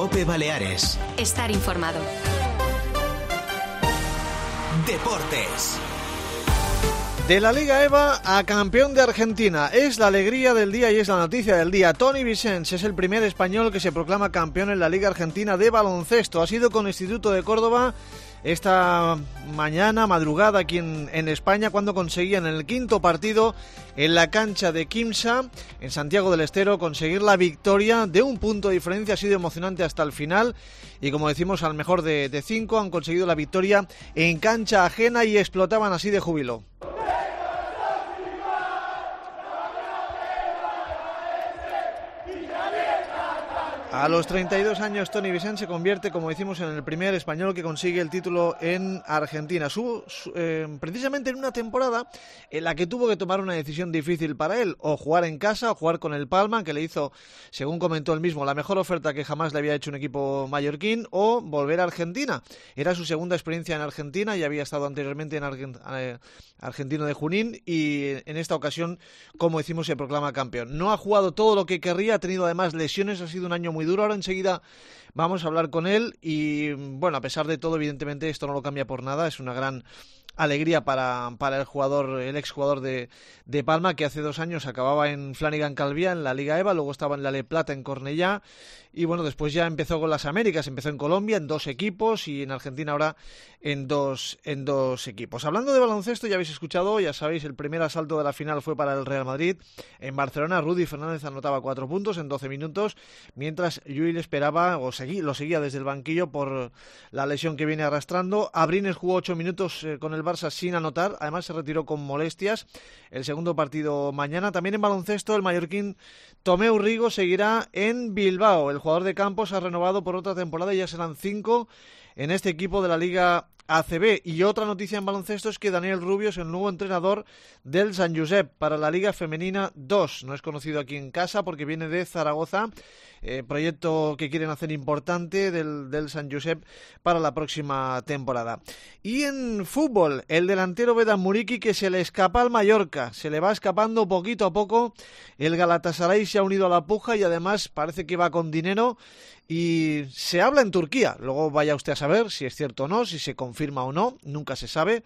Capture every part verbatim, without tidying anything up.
COPE Baleares. Estar informado. Deportes. De la Liga EVA a campeón de Argentina. Es la alegría del día y es la noticia del día. Toni Vicens es el primer español que se proclama campeón en la Liga Argentina de baloncesto. Ha sido con Instituto de Córdoba esta mañana, madrugada aquí en, en España, cuando conseguían en el quinto partido en la cancha de Quimsa, en Santiago del Estero, conseguir la victoria de un punto de diferencia. Ha sido emocionante hasta el final y, como decimos, al mejor de, de cinco han conseguido la victoria en cancha ajena y explotaban así de júbilo. A los treinta y dos años, Toni Vicens se convierte, como decimos, en el primer español que consigue el título en Argentina. Su, su, eh, precisamente en una temporada en la que tuvo que tomar una decisión difícil para él, o jugar en casa o jugar con el Palma, que le hizo, según comentó él mismo, la mejor oferta que jamás le había hecho un equipo mallorquín, o volver a Argentina. Era su segunda experiencia en Argentina y había estado anteriormente en Argent, eh, Argentino de Junín, y en esta ocasión, como decimos, se proclama campeón. No ha jugado todo lo que querría, ha tenido además lesiones, ha sido un año muy duro. Ahora enseguida vamos a hablar con él y, bueno, a pesar de todo, evidentemente esto no lo cambia por nada. Es una gran alegría para, para el jugador, el exjugador de, de Palma, que hace dos años acababa en Flanagan Calviá en la Liga EVA, luego estaba en la Le Plata en Cornellá y, bueno, después ya empezó con las Américas, empezó en Colombia en dos equipos y en Argentina ahora en dos, en dos equipos. Hablando de baloncesto, ya habéis escuchado, ya sabéis, el primer asalto de la final fue para el Real Madrid. En Barcelona, Rudy Fernández anotaba cuatro puntos en doce minutos, mientras Llull esperaba, o seguí, lo seguía desde el banquillo por la lesión que viene arrastrando. Abrines jugó ocho minutos eh, con el Barça sin anotar, además se retiró con molestias. El segundo partido mañana. También en baloncesto, el mallorquín Tomeu Rigo seguirá en Bilbao. El jugador de Campos ha renovado por otra temporada y ya serán cinco en este equipo de la Liga A C B. Y otra noticia en baloncesto es que Daniel Rubio es el nuevo entrenador del Sant Josep para la Liga Femenina dos. No es conocido aquí en casa porque viene de Zaragoza. Eh, proyecto que quieren hacer importante del, del Sant Josep para la próxima temporada. Y en fútbol, el delantero Vedat Muriqi, que se le escapa al Mallorca, se le va escapando poquito a poco. El Galatasaray se ha unido a la puja y además parece que va con dinero y se habla en Turquía. Luego vaya usted a saber si es cierto o no, si se confirma o no, nunca se sabe.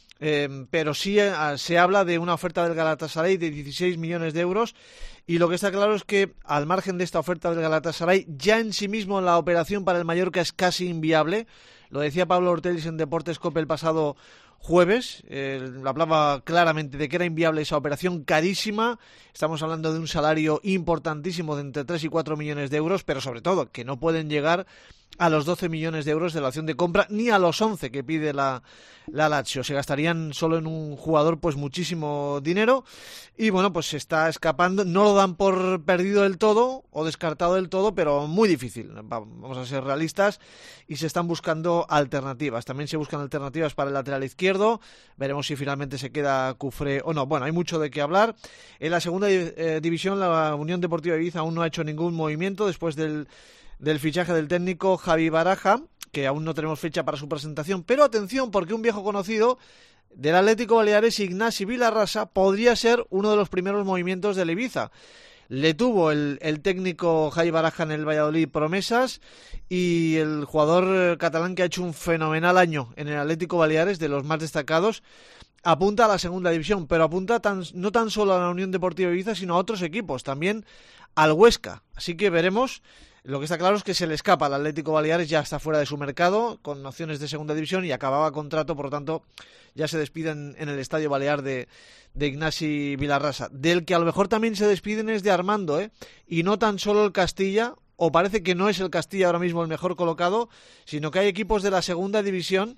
Eh, pero sí eh, se habla de una oferta del Galatasaray de dieciséis millones de euros y lo que está claro es que, al margen de esta oferta del Galatasaray, ya en sí mismo la operación para el Mallorca es casi inviable. Lo decía Pablo Ortellis en Deportes COPE el pasado jueves, eh, hablaba claramente de que era inviable esa operación, carísima. Estamos hablando de un salario importantísimo de entre tres y cuatro millones de euros, pero sobre todo que no pueden llegar a los doce millones de euros de la opción de compra, ni a los once que pide la, la Lazio. Se gastarían solo en un jugador pues muchísimo dinero y, bueno, pues se está escapando. No lo dan por perdido del todo o descartado del todo, pero muy difícil. Vamos a ser realistas y se están buscando alternativas. También se buscan alternativas para el lateral izquierdo. Veremos si finalmente se queda Cufré o no. Bueno, hay mucho de qué hablar. En la segunda eh, división, la Unión Deportiva Ibiza aún no ha hecho ningún movimiento después del del fichaje del técnico Javi Baraja, que aún no tenemos fecha para su presentación, pero atención, porque un viejo conocido del Atlético Baleares, Ignasi Vilarrasa, podría ser uno de los primeros movimientos del Ibiza. Le tuvo el, el técnico Javi Baraja en el Valladolid promesas y el jugador catalán, que ha hecho un fenomenal año en el Atlético Baleares, de los más destacados, apunta a la segunda división, pero apunta tan, no tan solo a la Unión Deportiva Ibiza, sino a otros equipos, también al Huesca. Así que veremos. Lo que está claro es que se le escapa al Atlético Baleares, ya está fuera de su mercado, con opciones de segunda división y acababa contrato, por lo tanto ya se despiden en el Estadio Balear de, de Ignasi Vilarrasa. Del que a lo mejor también se despiden es de Armando, ¿eh? Y no tan solo el Castilla, o parece que no es el Castilla ahora mismo el mejor colocado, sino que hay equipos de la segunda división.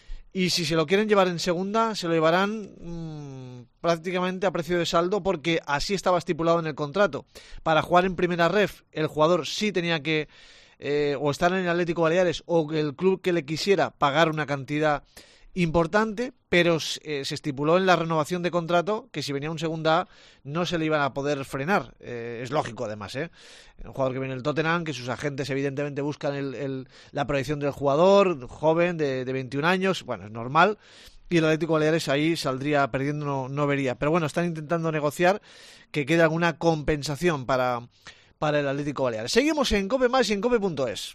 Y si se lo quieren llevar en segunda, se lo llevarán mmm, prácticamente a precio de saldo, porque así estaba estipulado en el contrato. Para jugar en primera ref, el jugador sí tenía que eh, o estar en el Atlético Baleares o el club que le quisiera pagar una cantidad importante, pero eh, se estipuló en la renovación de contrato que si venía un segunda A no se le iban a poder frenar. Eh, es lógico, además, ¿eh? Un jugador que viene del Tottenham, que sus agentes evidentemente buscan el, el, la proyección del jugador, joven, de, de veintiún años, bueno, es normal. Y el Atlético Baleares ahí saldría perdiendo, no, no vería. Pero bueno, están intentando negociar que quede alguna compensación para, para el Atlético Baleares. Seguimos en COPE Más y en cope punto es.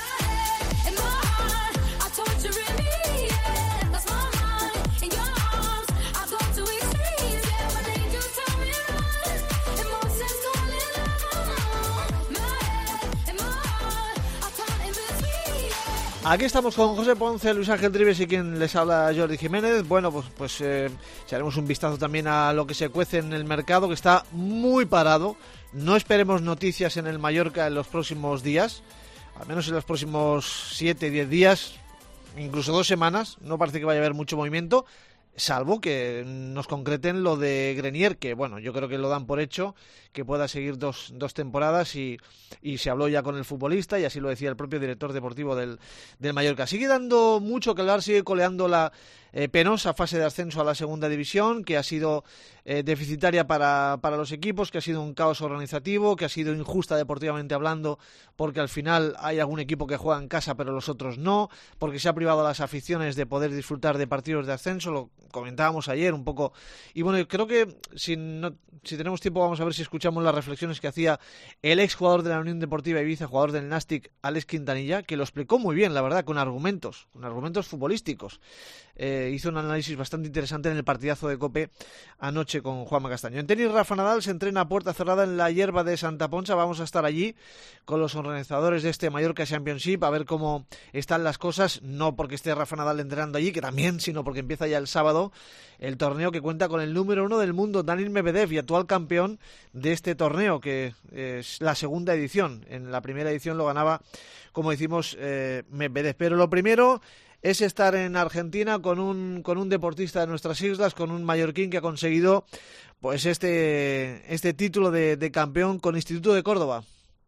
Aquí estamos con José Ponce, Luis Ángel Trives y quien les habla, Jordi Jiménez. Bueno, pues, pues eh, echaremos un vistazo también a lo que se cuece en el mercado, que está muy parado. No esperemos noticias en el Mallorca en los próximos días, al menos en los próximos siete, diez días, incluso dos semanas. No parece que vaya a haber mucho movimiento, salvo que nos concreten lo de Grenier, que bueno, yo creo que lo dan por hecho, que pueda seguir dos, dos temporadas y, y se habló ya con el futbolista y así lo decía el propio director deportivo del, del Mallorca. Sigue dando mucho que hablar, sigue coleando la eh, penosa fase de ascenso a la segunda división, que ha sido eh, deficitaria para, para los equipos, que ha sido un caos organizativo, que ha sido injusta deportivamente hablando, porque al final hay algún equipo que juega en casa pero los otros no, porque se ha privado a las aficiones de poder disfrutar de partidos de ascenso, lo comentábamos ayer un poco. Y bueno, creo que si, no, si tenemos tiempo vamos a ver si escuchamos las reflexiones que hacía el ex jugador de la Unión Deportiva Ibiza, jugador del Nàstic, Alex Quintanilla, que lo explicó muy bien, la verdad, con argumentos, con argumentos futbolísticos. Eh, hizo un análisis bastante interesante en el partidazo de COPE anoche con Juanma Castaño. En tenis, Rafa Nadal se entrena a puerta cerrada en la hierba de Santa Ponsa. Vamos a estar allí con los organizadores de este Mallorca Championship a ver cómo están las cosas, no porque esté Rafa Nadal entrenando allí, que también, sino porque empieza ya el sábado el torneo que cuenta con el número uno del mundo, Daniil Medvedev, y actual campeón de este torneo, que es la segunda edición. En la primera edición lo ganaba, como decimos, eh, Medvedev. Pero lo primero es estar en Argentina con un con un deportista de nuestras islas, con un mallorquín que ha conseguido pues este este título de, de campeón con Instituto de Córdoba.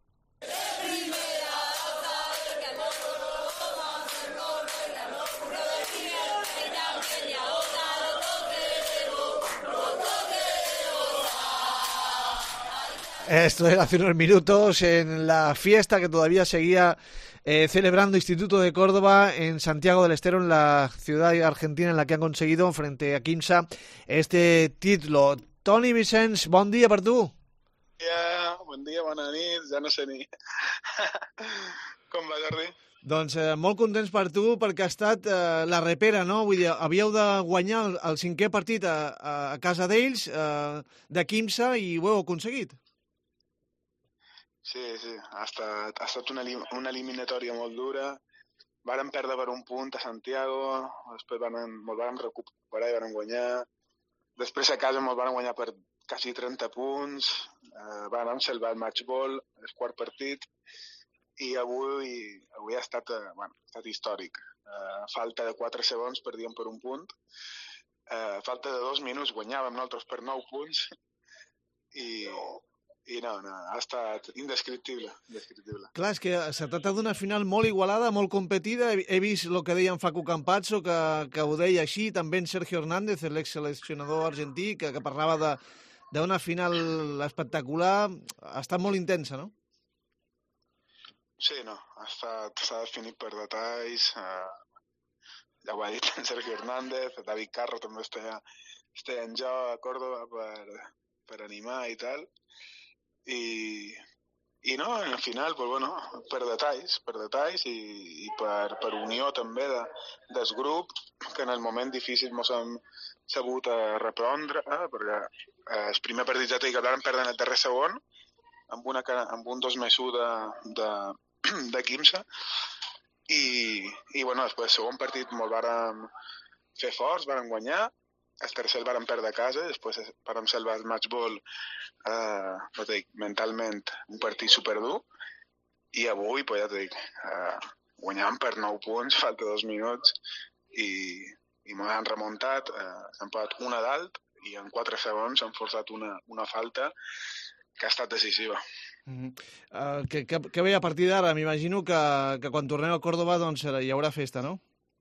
Esto era hace unos minutos en la fiesta que todavía seguía eh, celebrando Instituto de Córdoba en Santiago del Estero, en la ciudad argentina en la que han conseguido frente a Quimsa este título. Toni Vicens, bon dia per tu. Yeah, bon dia, bona nit, ja no sé ni. Com va, Jordi? Doncs eh, molt contents per tu perquè ha estat eh, la repera, no? Vull dir, havíeu de guanyar el, el cinquè partit a, a casa d'ells, eh, de Quimsa, i ho heu aconseguit. Sí, sí, ha estat, ha estat una, una eliminatòria molt dura. Vàrem perdre per un punt a Santiago, després vàrem, molt vàrem recuperar i vàrem guanyar. Després a casa molt vàrem guanyar per quasi trenta punts, eh, vàrem salvar el match ball, el quart partit, i avui, avui ha estat, eh, bueno, ha estat històric. Eh, falta de quatre segons perdíem per un punt, eh, falta de dos minuts guanyàvem nosaltres per nou punts, i... I no, no, ha estat indescriptible, indescriptible. Clar, és que s'ha tractat d'una final molt igualada, molt competida. He, he vist el que deia en Facu Campazzo, que, que ho deia així, també en Sergio Hernández, l'ex-seleccionador argentí, que, que parlava d'una final espectacular. Ha estat molt intensa, no? Sí, no, ha estat, s'ha definit per detalls, eh, ja ho ha dit en Sergio Hernández, David Carro també està, està en joc a Córdoba per, per animar i tal. I, i no, al final, pues bueno, per detalls, per detalls i, i per, per unió també de, del grup, que en el moment difícil ens hem sabut a reprendre, eh, perquè eh, el primer partit ja t'he dit que vam perdre en el darrer segon, amb, una, amb un dos més u de, de, de Quimsa, i, i bueno, després el segon partit molt vàrem fer forts, vàrem guanyar, el tercer el vàrem perdre a casa, després vàrem salvar el match ball, eh, ja dic, mentalment un partit superdur, i avui, pues, ja dic, eh, guanyàvem per nou punts, falta dos minuts, i, i m'ho han remuntat, eh, s'han posat una dalt, i en quatre segons han forçat una, una falta que ha estat decisiva. Mm-hmm. uh, que, que, que bé, a partir d'ara, m'imagino que, que quan tornem a Córdoba doncs, hi haurà festa, no?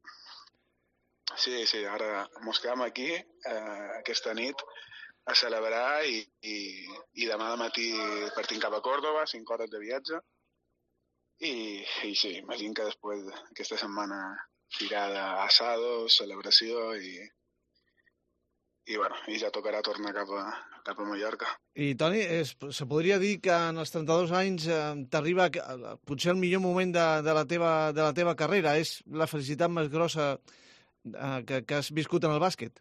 Sí, sí, ara mos quedem aquí, eh, aquesta nit, a celebrar i, i, i demà de matí partim cap a Córdoba, cinc hores de viatge, i, i sí, imagino que després d'aquesta setmana tirada asado, celebració i, i, bueno, i ja tocarà tornar cap a, cap a Mallorca. I, Toni, es, se podria dir que en els trenta-dos anys eh, t'arriba eh, potser el millor moment de, de, la teva, de la teva carrera. És la felicitat més grossa eh, que, que has viscut en el bàsquet?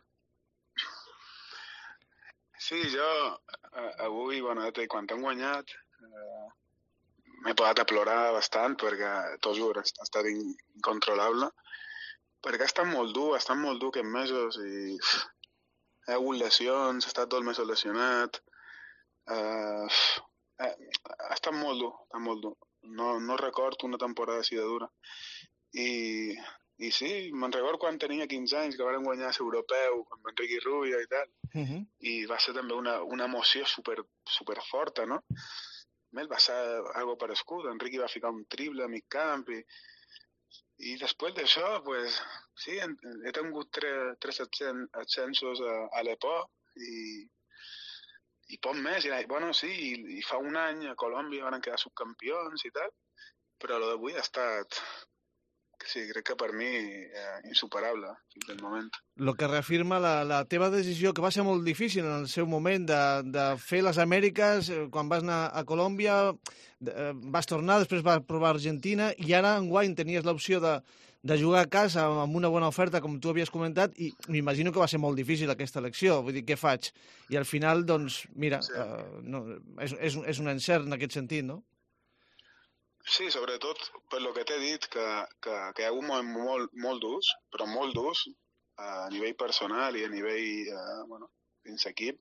Sí, jo eh, avui, bueno, quan hem guanyat, eh, m'he posat a plorar bastant perquè, t'ho juro, ha estat incontrolable, perquè ha estat molt dur, ha estat molt dur aquests mesos i he hagut lesions, he estat dos mesos lesionat, uh, eh, ha estat molt dur, ha estat molt dur. No, no recordo una temporada així de dura. I, i sí, me'n recordo quan tenia quinze anys, que vam guanyar l'europeu amb Enrique Rubio i tal, uh -huh. i va ser també una, una emoció super, super forta, no? Més va ser algo parescut, Enrique va ficar un triple a mig camp i I després d'això, pues, sí, he tingut tres, tres ascensos a, a l'E P O i, i poc més. I, bueno, sí, i, i fa un any a Colòmbia van quedar subcampions i tal, però el d'avui ha estat, sí, crec que per mi eh, insuperable fins al moment. El que reafirma la, la teva decisió, que va ser molt difícil en el seu moment de, de fer les Amèriques, quan vas anar a Colòmbia, de, vas tornar, després vas provar Argentina, i ara enguany tenies l'opció de, de jugar a casa amb una bona oferta, com tu havies comentat, i m'imagino que va ser molt difícil aquesta elecció. Vull dir, què faig? I al final, doncs, mira, sí. uh, no, és, és, és un encert en aquest sentit, no? Sí, sobretot per lo que t'he dit, que, que, que hi ha un moment molt, molt durs, però molt durs, a nivell personal i a nivell, eh, bueno, dins equip,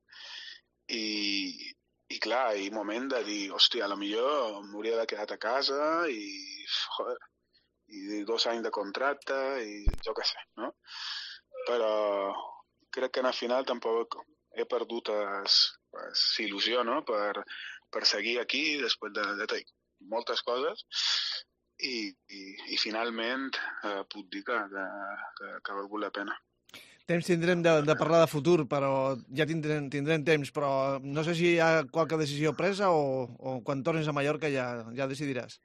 i, i clar, hi ha un moment de dir, hòstia, a lo millor m'hauria de quedar a casa i, joder, i dos anys de contracte i jo què sé, no? Però crec que al final tampoc he perdut l'il·lusió, no?, per, per seguir aquí després de, de moltes coses i, i, i finalment eh, puc dir que, que, que ha valgut la pena. Temps tindrem de, de parlar de futur, però ja tindrem, tindrem temps, però no sé si hi ha qualque decisió presa o, o quan tornis a Mallorca ja, ja decidiràs.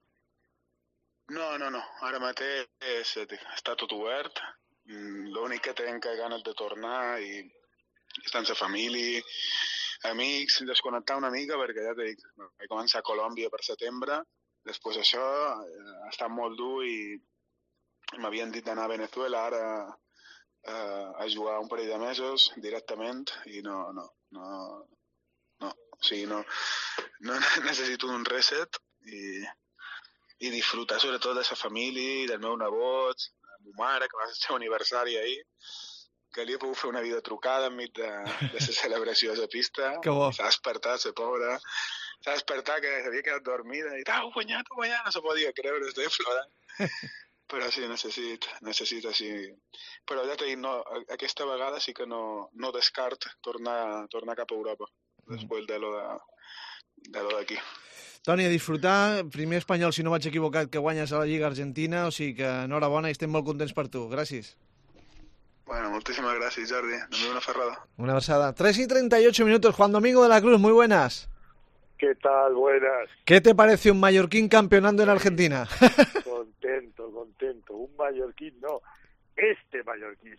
No, no, no. Ara mateix és, està tot obert. L'únic que tinc ganes de tornar i estar amb la família, amics, desconnectar una mica, perquè ja t'he dit, vaig començar a Colòmbia per setembre, després això ha estat molt dur i m'havien dit d'anar a Venezuela ara eh, a jugar un parell de mesos directament i no, no, no, no, o sigui, no, no necessito un reset i, i disfrutar sobretot de la família, del meu nebot, de la meva mare, que va ser el seu aniversari ahir, que li he pogut fer una vida trucada enmig de, de la celebració de la pista. Que bo. S'ha despertat, la pobra. S'ha despertat, que s'havia quedat dormida i t'ha guanyat, t'ha guanyat, no se podia creure, estic plorant. Però sí, necessit, necessit així. Però ja t'he dit, no, aquesta vegada sí que no, no descart tornar, tornar cap a Europa, després de lo de, de lo d'aquí. Toni, a disfrutar, primer espanyol, si no vaig equivocat, que guanyes a la Lliga Argentina, o sigui que enhorabona i estem molt contents per tu. Gràcies. Bueno, muchísimas gracias, Jordi. Nos vemos una ferrada. Una versada. tres y treinta y ocho minutos. Juan Domingo de la Cruz, muy buenas. ¿Qué tal? Buenas. ¿Qué te parece un mallorquín campeonando en Argentina? Contento, contento. Un mallorquín, no. Este mallorquín.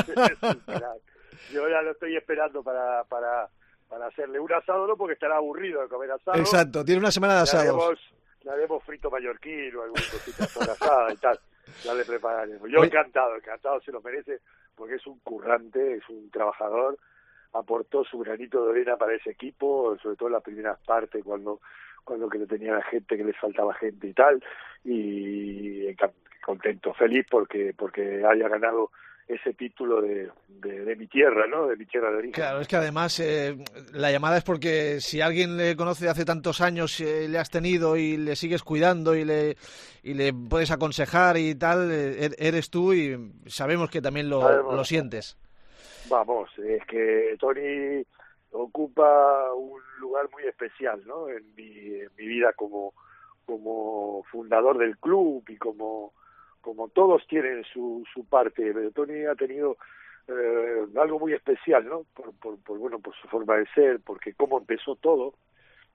Yo ya lo estoy esperando para, para, para hacerle un asado, no porque estará aburrido de comer asado. Exacto, tiene una semana de asados. Le haremos, le haremos frito mallorquín o alguna cosita sobre asada y tal. Ya le prepararemos. Yo encantado, encantado, se lo merece, porque es un currante, es un trabajador, aportó su granito de arena para ese equipo, sobre todo en las primeras partes, cuando cuando que no tenía gente, que les faltaba gente y tal, y contento, feliz porque porque haya ganado ese título de, de, de mi tierra, ¿no? De mi tierra de origen. Claro, es que además eh, la llamada es porque si alguien le conoce de hace tantos años, eh, le has tenido y le sigues cuidando y le y le puedes aconsejar y tal, eh, eres tú y sabemos que también lo, Además, lo sientes. Vamos, es que Toni ocupa un lugar muy especial, ¿no? En mi, en mi vida como como fundador del club y como como todos tienen su su parte, pero Toni ha tenido eh, algo muy especial, ¿no? Por, por, por bueno, por su forma de ser, porque cómo empezó todo,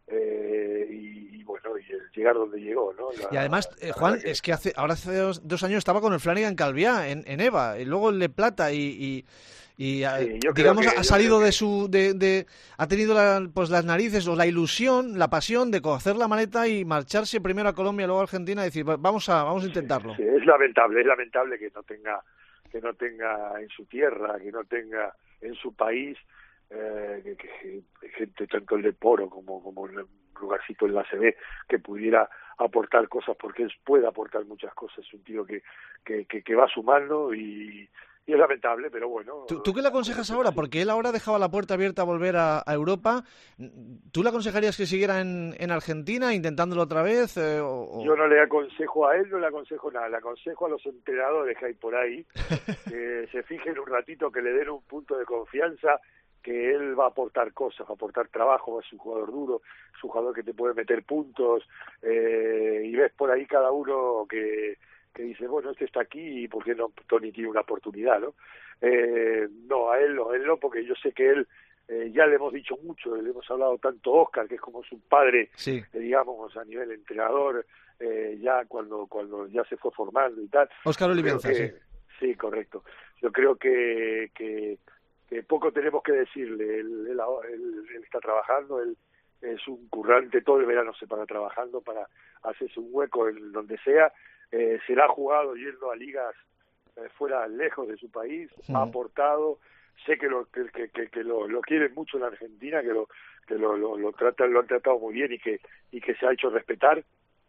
eh, y, y bueno, y el llegar donde llegó, ¿no? La, y además, eh, Juan, que... es que hace ahora hace dos, dos años estaba con el Flanagan Calviá en, en EVA, y luego el Le Plata, y... y... Y sí, digamos que, ha salido de su, de, de, ha tenido la, pues las narices o la ilusión, la pasión de coger la maleta y marcharse primero a Colombia, luego a Argentina y decir vamos a, vamos a intentarlo. Sí, sí, es lamentable, es lamentable que no tenga, que no tenga en su tierra, que no tenga en su país eh, que, que gente tanto el de Poro como como en un lugarcito en la A C B que pudiera aportar cosas, porque él puede aportar muchas cosas. Es un tío que que, que, que va sumando y Y es lamentable, pero bueno... ¿Tú, ¿Tú qué le aconsejas ahora? Porque él ahora dejaba la puerta abierta a volver a, a Europa. ¿Tú le aconsejarías que siguiera en, en Argentina, intentándolo otra vez? Eh, o... Yo no le aconsejo a él, no le aconsejo nada. Le aconsejo a los entrenadores que hay por ahí que se fijen un ratito, que le den un punto de confianza, que él va a aportar cosas, va a aportar trabajo, es un jugador duro, es un jugador que te puede meter puntos, eh, y ves por ahí cada uno que... que dice, bueno, este está aquí y por qué no Tony tiene una oportunidad, ¿no? Eh, no, a él no, a él no, porque yo sé que él, eh, ya le hemos dicho mucho, le hemos hablado tanto a Oscar, que es como su padre, sí. eh, digamos, a nivel entrenador, eh, ya cuando cuando ya se fue formando y tal. Oscar Olivenza, sí. Sí, correcto. Yo creo que, que, que poco tenemos que decirle, él, él, él, él está trabajando, él es un currante, todo el verano se para trabajando para hacerse un hueco en donde sea. Eh, se la ha jugado yendo a ligas eh, fuera, lejos de su país, sí. Ha aportado, sé que lo que, que, que lo, lo quieren mucho en Argentina, que lo que lo, lo, lo tratan, lo han tratado muy bien y que y que se ha hecho respetar,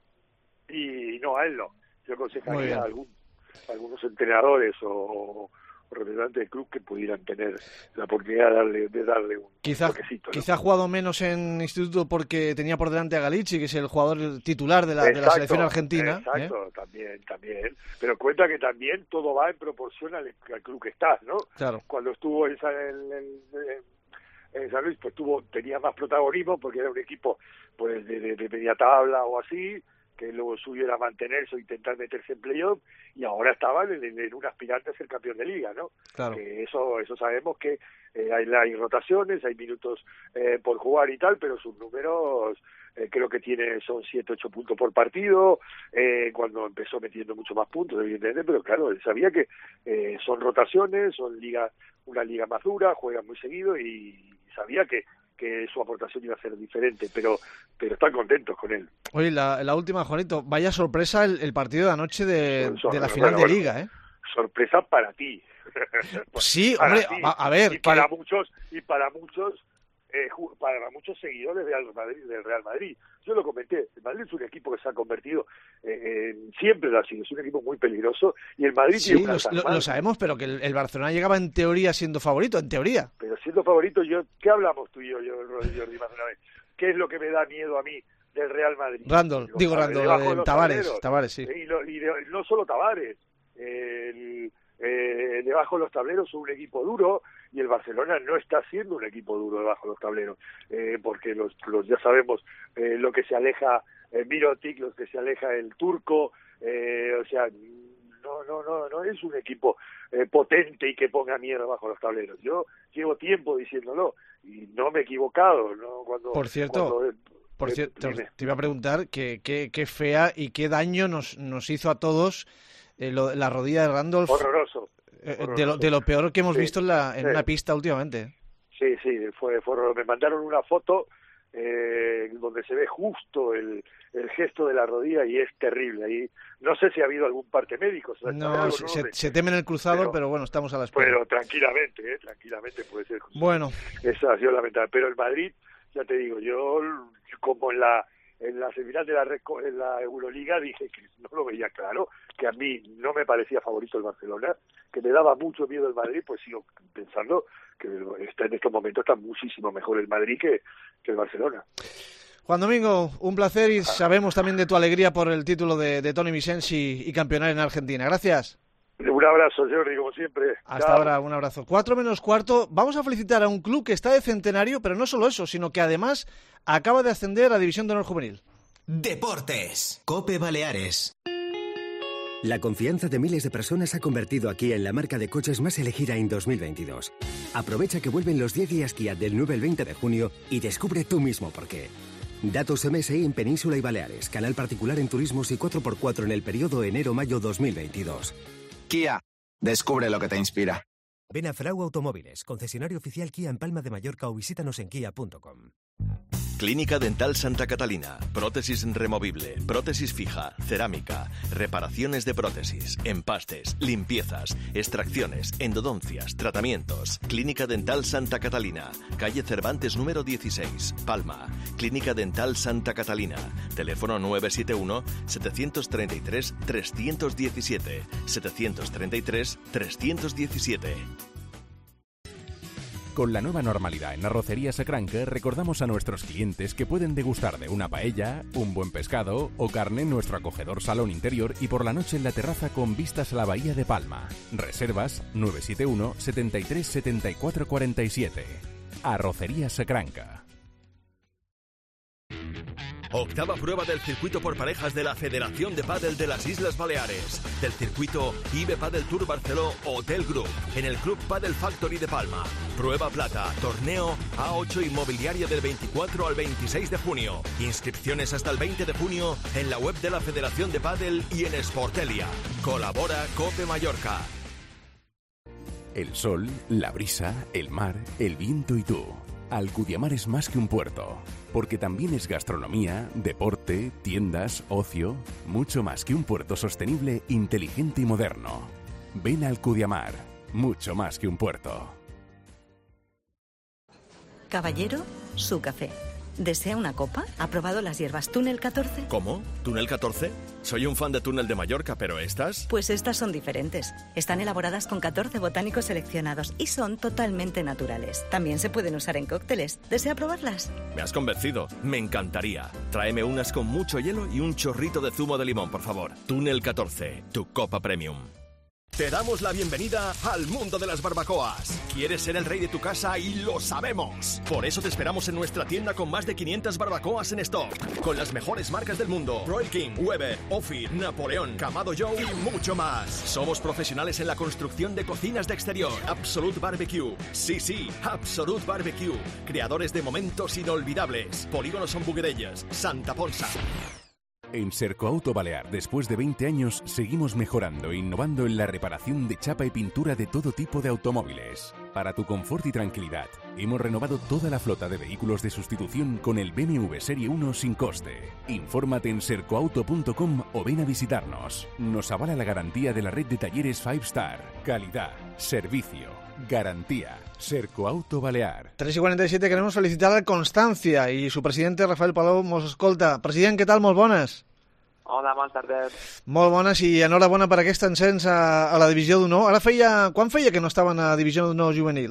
y no, a él no. Yo aconsejaría a, algún, a algunos entrenadores o, o representantes del club que pudieran tener la oportunidad de darle, de darle un quizá, toquecito, ¿no? Quizá ha jugado menos en instituto porque tenía por delante a Galici, que es el jugador titular de la, exacto, de la selección argentina. Exacto, ¿eh? también, también. Pero cuenta que también todo va en proporción al, al club que estás, ¿no? Claro. Cuando estuvo en San, en, en, en San Luis, pues tuvo, tenía más protagonismo porque era un equipo pues de, de, de media tabla o así, que luego suyo era mantenerse o intentar meterse en playoff, y ahora estaban en, en, en un aspirante a ser campeón de liga, ¿no? Claro. Que eso eso sabemos que eh, hay, hay rotaciones, hay minutos eh, por jugar y tal, pero sus números eh, creo que tiene son siete, ocho puntos por partido, eh, cuando empezó metiendo mucho más puntos, evidentemente, pero claro, él sabía que eh, son rotaciones, son liga, una liga más dura, juegan muy seguido, y sabía que que su aportación iba a ser diferente, pero pero están contentos con él. Oye, la, la última, Juanito, vaya sorpresa el, el partido de anoche de, Sor- de la bueno, final bueno, de Liga, ¿eh? Sorpresa para ti. Sí, para hombre, ti, a, a ver... Y que... para muchos, y para muchos eh, para muchos seguidores del Real Madrid, del Real Madrid. Yo lo comenté, el Madrid es un equipo que se ha convertido eh, en, siempre lo ha sido, es un equipo muy peligroso, y el Madrid sí, tiene una lo, lo, lo sabemos, pero que el, el Barcelona llegaba en teoría siendo favorito, en teoría. Pero siendo favorito, yo ¿qué hablamos tú y yo, yo Jordi, más una vez? ¿Qué es lo que me da miedo a mí del Real Madrid? Randall, digo Randall, Tavares, Tavares, sí. Y, lo, y de, no solo Tavares, el, eh, debajo de los tableros son un equipo duro, y el Barcelona no está siendo un equipo duro debajo de los tableros, eh, porque los, los ya sabemos eh, lo que se aleja eh, Mirotic, lo que se aleja el turco, eh, o sea, no, no, no, no es un equipo eh, potente y que ponga miedo bajo los tableros. Yo llevo tiempo diciéndolo y no me he equivocado, ¿no? Cuando, por cierto, cuando, por eh, cierto, dime. te iba a preguntar que, que, qué fea y qué daño nos, nos hizo a todos eh, lo, la rodilla de Randolph. Horroroso. Eh, de, lo, de lo peor que hemos sí, visto en, la, en sí. una pista últimamente. Sí, sí, fue, fue me mandaron una foto eh, donde se ve justo el, el gesto de la rodilla y es terrible. Ahí no sé si ha habido algún parte médico. No, no se, se, se teme en el cruzado, pero, pero bueno, estamos a la espera. Pero tranquilamente, eh, tranquilamente puede ser. Bueno. Eso ha sido lamentable. Pero el Madrid, ya te digo, yo como en la en la semifinal de la, en la Euroliga dije que no lo veía claro, que a mí no me parecía favorito el Barcelona, que me daba mucho miedo el Madrid, pues sigo pensando que está en estos momentos está muchísimo mejor el Madrid que, que el Barcelona. Juan Domingo, un placer, y sabemos también de tu alegría por el título de, de Toni Vicenci y campeonar en Argentina. Gracias. Un abrazo, Jordi, como siempre. Hasta Chao. ahora, un abrazo. Cuatro menos cuarto. Vamos a felicitar a un club que está de centenario, pero no solo eso, sino que además acaba de ascender a División de Honor Juvenil. Deportes. COPE Baleares. La confianza de miles de personas ha convertido a Kia en la marca de coches más elegida en dos mil veintidós. Aprovecha que vuelven los diez días Kia del nueve al veinte de junio y descubre tú mismo por qué. Datos M S I en Península y Baleares, canal particular en turismos y cuatro por cuatro en el periodo enero-mayo dos mil veintidós. Kia, descubre lo que te inspira. Ven a Frau Automóviles, concesionario oficial Kia en Palma de Mallorca o visítanos en kia punto com. Clínica Dental Santa Catalina. Prótesis removible, prótesis fija, cerámica, reparaciones de prótesis, empastes, limpiezas, extracciones, endodoncias, tratamientos. Clínica Dental Santa Catalina. Calle Cervantes número dieciséis, Palma. Clínica Dental Santa Catalina. Teléfono nueve siete uno, siete tres tres, tres uno siete, siete tres tres, tres uno siete. Con la nueva normalidad en Arrocería Sacranca, recordamos a nuestros clientes que pueden degustar de una paella, un buen pescado o carne en nuestro acogedor salón interior y por la noche en la terraza con vistas a la bahía de Palma. Reservas nueve siete uno, siete tres, siete cuatro cuatro siete. Arrocería Sacranca. Octava prueba del circuito por parejas de la Federación de Pádel de las Islas Baleares. Del circuito I B E Padel Tour Barceló Hotel Group en el Club Padel Factory de Palma. Prueba plata, torneo A ocho Inmobiliaria del veinticuatro al veintiséis de junio. Inscripciones hasta el veinte de junio en la web de la Federación de Pádel y en Sportelia. Colabora Cope Mallorca. El sol, la brisa, el mar, el viento y tú. Alcudiamar es más que un puerto, porque también es gastronomía, deporte, tiendas, ocio, mucho más que un puerto sostenible, inteligente y moderno. Ven a Alcudiamar, mucho más que un puerto. Caballero, su café. ¿Desea una copa? ¿Ha probado las hierbas Túnel catorce? ¿Cómo? ¿Túnel catorce? Soy un fan de Túnel de Mallorca, pero ¿estas? Pues estas son diferentes. Están elaboradas con catorce botánicos seleccionados y son totalmente naturales. También se pueden usar en cócteles. ¿Desea probarlas? Me has convencido. Me encantaría. Tráeme unas con mucho hielo y un chorrito de zumo de limón, por favor. Túnel catorce, tu copa premium. Te damos la bienvenida al mundo de las barbacoas. ¿Quieres ser el rey de tu casa? Y lo sabemos. Por eso te esperamos en nuestra tienda con más de quinientas barbacoas en stock. Con las mejores marcas del mundo. Royal King, Weber, Offi, Napoleón, Kamado Joe y mucho más. Somos profesionales en la construcción de cocinas de exterior. Absolute Barbecue. Sí, sí, Absolute Barbecue. Creadores de momentos inolvidables. Polígono Son Buguerellas, Santa Ponsa. En Sercoauto Balear, después de veinte años, seguimos mejorando e innovando en la reparación de chapa y pintura de todo tipo de automóviles. Para tu confort y tranquilidad, hemos renovado toda la flota de vehículos de sustitución con el B M W Serie uno sin coste. Infórmate en sercoauto punto com o ven a visitarnos. Nos avala la garantía de la red de talleres cinco Star. Calidad, servicio, garantía. Sercoauto Balear. tres y cuarenta y siete, queremos felicitar a Constancia y su presidente Rafael Palou mos escolta. President, què tal? Molt bones. Hola, bones tardes. Molt bones i enhorabona per aquest encens a, a la divisió d'honor. Ara feia... Quan feia que no estaven a divisió d'honor juvenil?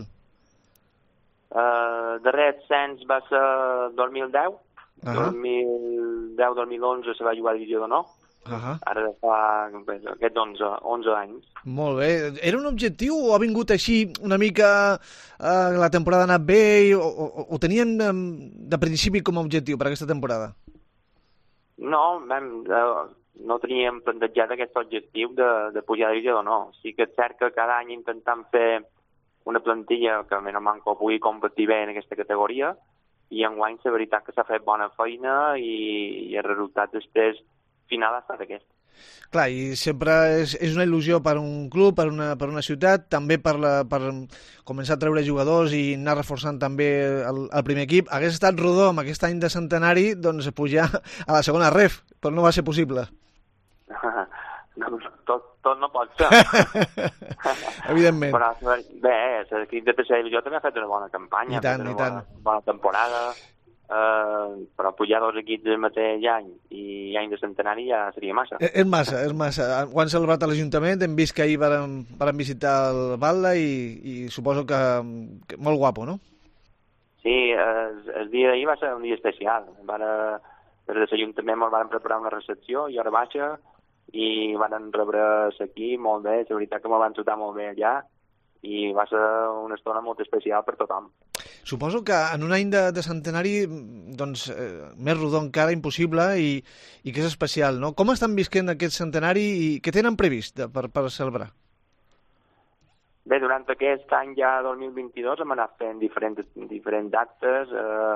Uh, darrer ascens va ser dos mil deu. Uh -huh. dos mil deu dos mil onze se va jugar a divisió d'honor. Uh -huh. Ara fa aquests onze, onze anys. Molt bé. Era un objectiu o ha vingut així una mica eh, la temporada ha anat bé o, o, o tenien um, de principi com a objectiu per aquesta temporada? No, vam, uh, no teníem plantejat aquest objectiu de, de pujar a divisió d'honor. Sí que és cert que cada any intentem fer una plantilla que menys manco pugui competir bé en aquesta categoria i enguany la veritat que s'ha fet bona feina i, i el resultat després final ha estat aquest. Clar, i sempre és, és una il·lusió per un club, per una, per una ciutat, també per, la, per començar a treure jugadors i anar reforçant també el, el primer equip. Hagués estat rodó amb aquest any de centenari doncs pujar a la segona ref, però no va ser possible. No, tot, tot no pot ser. Evidentment. Però bé, l'equip de tercera divisió també ha fet una bona campanya, I tant, una i tant. bona, bona temporada. Uh, però pujar dos equips del mateix any i any de centenari ja seria massa. És massa, és massa. Ho han celebrat a l'Ajuntament, hem vist que ahir varen, varen visitar el Balda i, i suposo que, que molt guapo, no? Sí, el, el dia d'ahir va ser un dia especial. Vara, des de l'Ajuntament ens van preparar una recepció i hora baixa i van rebre l'equip molt bé, la veritat que me'l van xutar molt bé allà i va ser una estona molt especial per tothom. Suposo que en un any de, de centenari doncs, eh, més rodó encara, impossible, i, i que és especial, no? Com estan visquent aquest centenari i què tenen previst de, per, per celebrar? Bé, durant aquest any ja dos mil vint-i-dos hem anat fent diferents, diferents actes. Eh,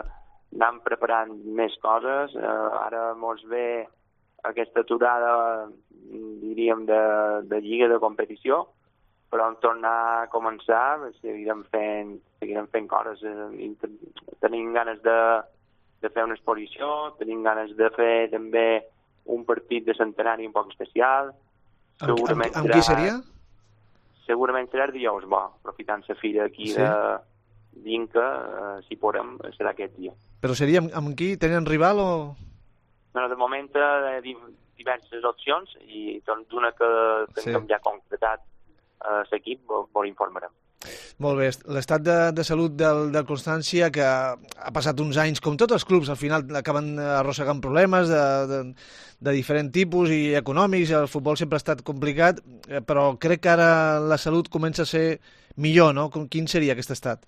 anem preparant més coses. Uh, ara mos ve aquesta aturada, diríem, de, de lliga de competició, però en tornar a començar seguirem fent, seguirem fent coses. Tenim ganes de, de fer una exposició, tenim ganes de fer també un partit de centenari un poc especial. Segurament amb, amb, amb qui seria? Segurament serà el dijous, bo, aprofitant la fira aquí sí. de d'Inca, eh, si podem, serà aquest dia. Però seria amb, amb qui? Tenen rival o...? Bueno, de moment hi ha diverses opcions i doncs d'una que tinguem sí. ja concretat a l'equip, vos informarem. Molt bé. L'estat de, de salut del, del Constància, que ha passat uns anys, com tots els clubs, al final acaben arrossegant problemes de, de, de diferent tipus i econòmics, el futbol sempre ha estat complicat, però crec que ara la salut comença a ser millor, no? Quin seria aquest estat?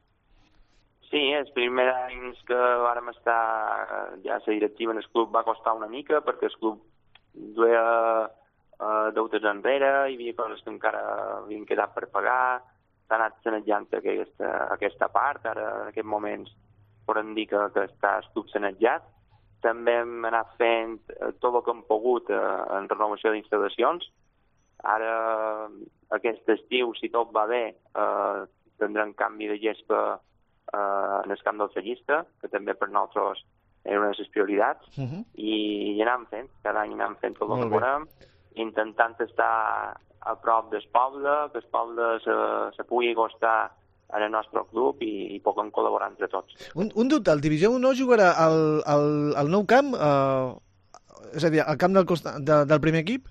Sí, els primers anys que vàrem estar ja a la directiva en el club va costar una mica, perquè el club duia uh, deutes enrere, hi havia coses que encara havien quedat per pagar, s'ha anat sanejant aquesta, aquesta part, ara en aquests moments podem dir que, que està el club sanejat. També hem anat fent tot el que hem pogut uh, en renovació d'instal·lacions. Ara, aquest estiu, si tot va bé, uh, tindrem canvi de gespa uh, en el camp del Cellista, que també per nosaltres era una de les prioritats, uh -huh. i, i anem fent, cada any anem fent tot el que podem, intentant estar a prop del poble, que el poble se, se pugui acostar en el nostre club i, i puguem col·laborar entre tots. Un, un dubte, el Divisió u no jugarà al, al, al nou camp, eh, és a dir, al camp del, de, del primer equip?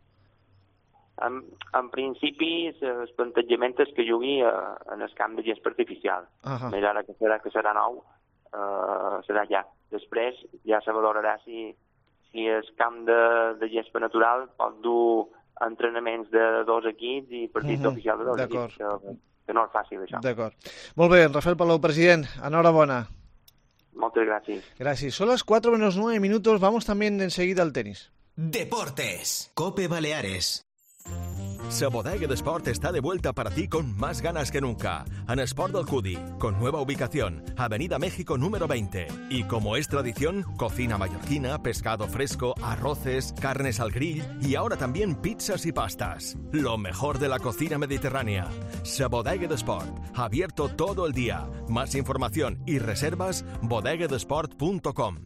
En, en principi, el plantejament és que jugui uh, en el camp de gespa artificial. Uh -huh. Més ara que serà, que serà nou, uh, serà ja. Després ja se valorarà si, si el camp de, de gespa natural pot dur entrenaments de dos equips i partits uh -huh. oficials de dos equips, que, que no és fàcil, això. D'acord. Molt bé, Rafael Palou, president, enhorabona. Muchas gracias. Gracias. Son las cuatro menos nueve minutos, vamos también enseguida al tenis. Deportes, Cope Baleares. Sa Bodega de Sport está de vuelta para ti con más ganas que nunca. En Sport del Cudi, con nueva ubicación, Avenida México número veinte. Y como es tradición, cocina mallorquina, pescado fresco, arroces, carnes al grill y ahora también pizzas y pastas. Lo mejor de la cocina mediterránea. Sa Bodega de Sport, abierto todo el día. Más información y reservas, bodega de sport punto com.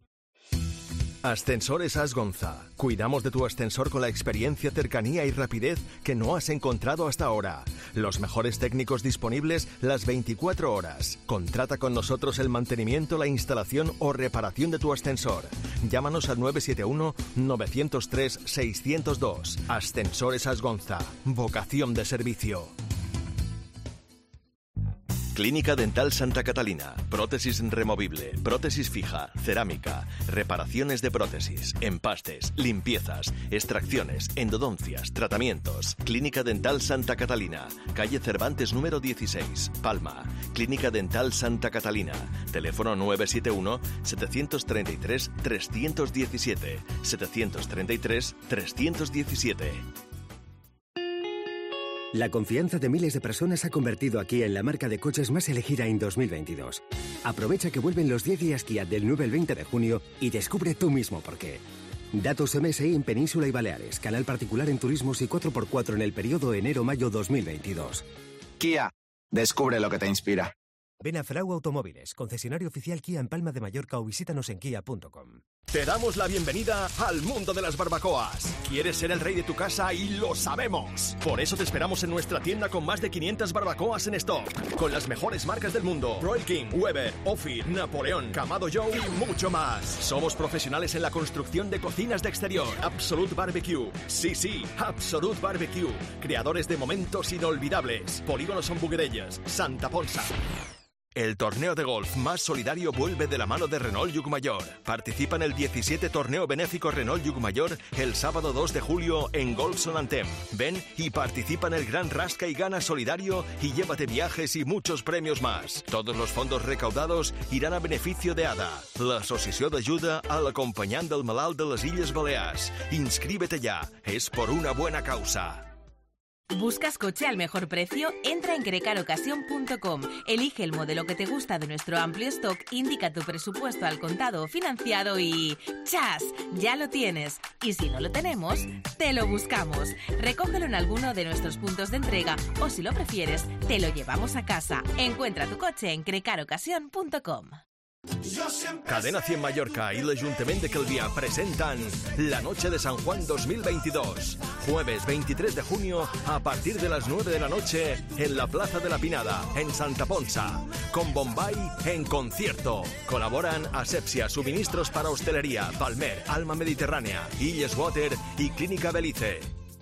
Ascensores Asgonza. Cuidamos de tu ascensor con la experiencia, cercanía y rapidez que no has encontrado hasta ahora. Los mejores técnicos disponibles las veinticuatro horas. Contrata con nosotros el mantenimiento, la instalación o reparación de tu ascensor. Llámanos al nueve siete uno, nueve cero tres, seis cero dos. Ascensores Asgonza. Vocación de servicio. Clínica Dental Santa Catalina. Prótesis removible, prótesis fija, cerámica, reparaciones de prótesis, empastes, limpiezas, extracciones, endodoncias, tratamientos. Clínica Dental Santa Catalina. Calle Cervantes número dieciséis, Palma. Clínica Dental Santa Catalina. Teléfono nueve siete uno, siete tres tres, tres uno siete. siete tres tres, tres uno siete. La confianza de miles de personas ha convertido a Kia en la marca de coches más elegida en dos mil veintidós. Aprovecha que vuelven los diez días Kia del nueve al veinte de junio y descubre tú mismo por qué. Datos M S I en Península y Baleares, canal particular en turismos y cuatro por cuatro en el periodo enero-mayo dos mil veintidós. Kia, descubre lo que te inspira. Ven a Frau Automóviles, concesionario oficial Kia en Palma de Mallorca o visítanos en kia punto com. Te damos la bienvenida al mundo de las barbacoas. ¿Quieres ser el rey de tu casa? Y lo sabemos. Por eso te esperamos en nuestra tienda con más de quinientas barbacoas en stock. Con las mejores marcas del mundo. Royal King, Weber, Ophir, Napoleón, Kamado Joe y mucho más. Somos profesionales en la construcción de cocinas de exterior. Absolute Barbecue. Sí, sí, Absolute Barbecue. Creadores de momentos inolvidables. Polígonos en Buguerelles, Santa Ponsa. El torneo de golf más solidario vuelve de la mano de Renault Llucmajor. Participa en el diecisiete Torneo Benéfico Renault Llucmajor el sábado dos de julio en Golf Sonantem. Ven y participa en el Gran Rasca y Gana Solidario y llévate viajes y muchos premios más. Todos los fondos recaudados irán a beneficio de A D A, l'Associació d'Ajuda a l'acompanyant del malalt de les Illes Balears. Inscríbete ya, es por una buena causa. ¿Buscas coche al mejor precio? Entra en crecar ocasión punto com. Elige el modelo que te gusta de nuestro amplio stock, indica tu presupuesto al contado o financiado y ¡chas! Ya lo tienes. Y si no lo tenemos, te lo buscamos. Recógelo en alguno de nuestros puntos de entrega o, si lo prefieres, te lo llevamos a casa. Encuentra tu coche en crecar ocasión punto com. Cadena cien Mallorca y l'Ajuntament de Calvià presentan la Noche de San Juan dos mil veintidós. Jueves veintitrés de junio a partir de las nueve de la noche en la Plaza de la Pinada, en Santa Ponsa. Con Bombay en concierto. Colaboran Asepsia, Suministros para Hostelería, Palmer, Alma Mediterránea, Illes Water y Clínica Belice.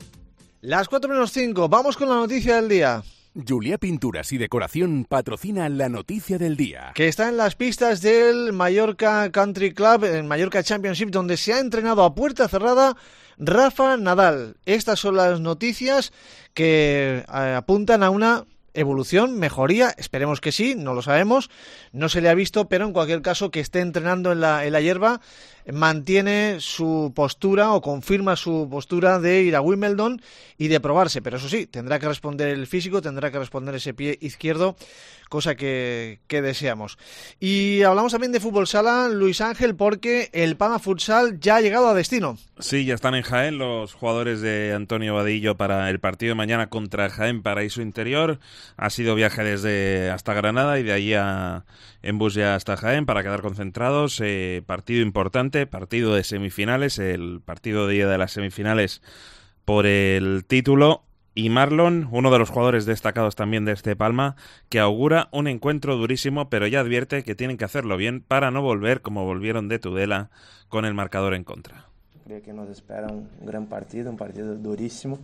Las cuatro menos cinco, vamos con la noticia del día. Juliá Pinturas y Decoración patrocina la noticia del día. Que está en las pistas del Mallorca Country Club, en Mallorca Championship, donde se ha entrenado a puerta cerrada Rafa Nadal. Estas son las noticias que eh, apuntan a una evolución, mejoría, esperemos que sí, no lo sabemos, no se le ha visto, pero en cualquier caso que esté entrenando en la, en la hierba, mantiene su postura o confirma su postura de ir a Wimbledon y de probarse, pero eso sí, tendrá que responder el físico, tendrá que responder ese pie izquierdo, cosa que, que deseamos. Y hablamos también de fútbol sala, Luis Ángel, porque el Palma Futsal ya ha llegado a destino. Sí, ya están en Jaén los jugadores de Antonio Vadillo para el partido de mañana contra Jaén Paraíso Interior. Ha sido viaje desde hasta Granada y de allí a, en bus ya hasta Jaén para quedar concentrados. Eh, partido importante, partido de semifinales, el partido de ida de las semifinales por el título. Y Marlon, uno de los jugadores destacados también de este Palma, que augura un encuentro durísimo, pero ya advierte que tienen que hacerlo bien para no volver como volvieron de Tudela con el marcador en contra. Creo que nos espera un gran partido, un partido durísimo.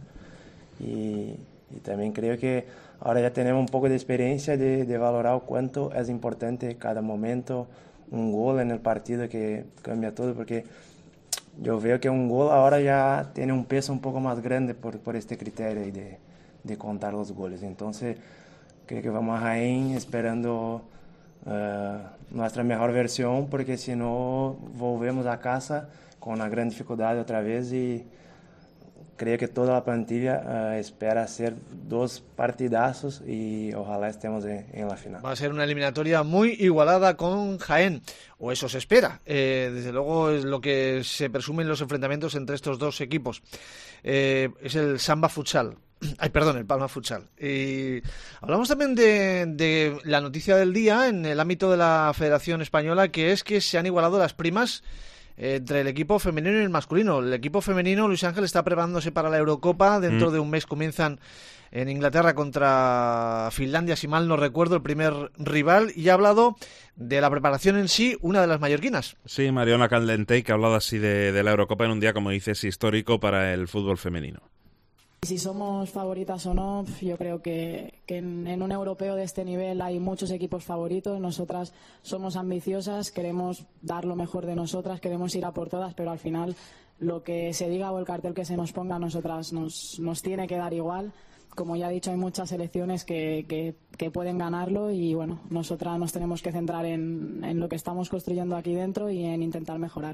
Y, y también creo que ahora ya tenemos un poco de experiencia de, de valorar cuánto es importante cada momento, un gol en el partido que cambia todo, porque yo veo que un gol ahora ya tiene un peso un poco más grande por, por este criterio de, de contar los goles. Entonces, creo que vamos a Jaén esperando uh, nuestra mejor versión, porque si no, volvemos a casa con una gran dificultad otra vez y creo que toda la plantilla uh, espera hacer dos partidazos y ojalá estemos en, en la final. Va a ser una eliminatoria muy igualada con Jaén, o eso se espera. Eh, desde luego es lo que se presume en los enfrentamientos entre estos dos equipos. Eh, es el Samba Futsal. Ay, perdón, el Palma Futsal. Y hablamos también de, de la noticia del día en el ámbito de la Federación Española, que es que se han igualado las primas entre el equipo femenino y el masculino. El equipo femenino, Luis Ángel, está preparándose para la Eurocopa. Dentro mm. de un mes comienzan en Inglaterra contra Finlandia, si mal no recuerdo, el primer rival, y ha hablado de la preparación en sí una de las mallorquinas. Sí, Mariona Caldentey, que ha hablado así de, de la Eurocopa en un día, como dices, histórico para el fútbol femenino. Si somos favoritas o no, yo creo que, que en, en un europeo de este nivel hay muchos equipos favoritos. Nosotras somos ambiciosas, queremos dar lo mejor de nosotras, queremos ir a por todas, pero al final lo que se diga o el cartel que se nos ponga a nosotras nos, nos tiene que dar igual. Como ya he dicho, hay muchas selecciones que, que, que pueden ganarlo y bueno, nosotras nos tenemos que centrar en, en lo que estamos construyendo aquí dentro y en intentar mejorar.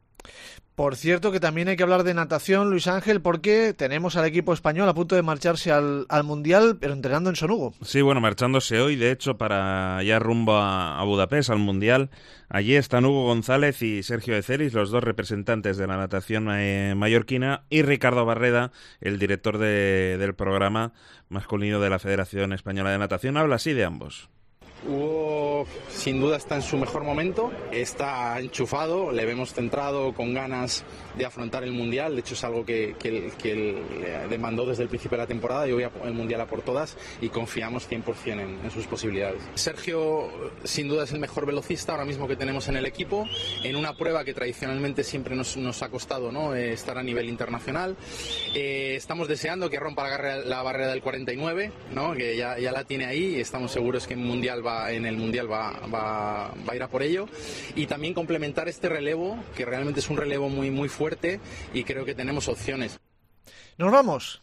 Por cierto, que también hay que hablar de natación, Luis Ángel, porque tenemos al equipo español a punto de marcharse al, al Mundial, pero entrenando en Son Hugo. Sí, bueno, marchándose hoy, de hecho, para ya rumbo a, a Budapest, al Mundial. Allí están Hugo González y Sergio de Celis, los dos representantes de la natación eh, mallorquina, y Ricardo Barreda, el director de, del programa masculino de la Federación Española de Natación. Habla así de ambos. Hugo sin duda está en su mejor momento, está enchufado, le vemos centrado, con ganas de afrontar el Mundial. De hecho es algo que, que, que él demandó desde el principio de la temporada. Yo voy al Mundial a por todas y confiamos cien por ciento en, en sus posibilidades. Sergio sin duda es el mejor velocista ahora mismo que tenemos en el equipo, en una prueba que tradicionalmente siempre nos, nos ha costado, ¿no? eh, estar a nivel internacional. Eh, estamos deseando que rompa la, barrera, la barrera del cuarenta y nueve, ¿no? Que ya, ya la tiene ahí y estamos seguros que en Mundial va en el Mundial va, va, va a ir a por ello, y también complementar este relevo, que realmente es un relevo muy, muy fuerte y creo que tenemos opciones. Nos vamos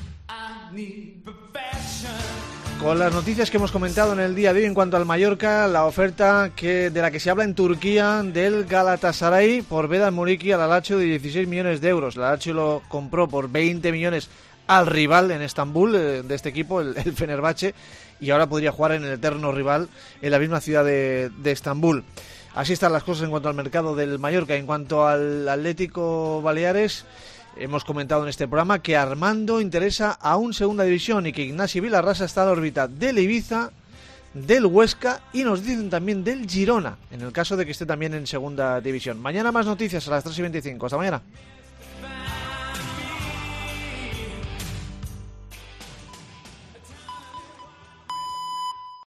con las noticias que hemos comentado en el día de hoy en cuanto al Mallorca, la oferta que de la que se habla en Turquía del Galatasaray por Vedat Muriqi al Lazio de dieciséis millones de euros. El Lazio lo compró por veinte millones al rival en Estambul eh, de este equipo, el, el Fenerbahce, y ahora podría jugar en el eterno rival en la misma ciudad de, de Estambul. Así están las cosas en cuanto al mercado del Mallorca. En cuanto al Atlético Baleares, hemos comentado en este programa que Armando interesa a un segunda división y que Ignasi Vilarrasa está a la órbita del Ibiza, del Huesca y nos dicen también del Girona, en el caso de que esté también en segunda división. Mañana más noticias a las tres y veinticinco. Hasta mañana.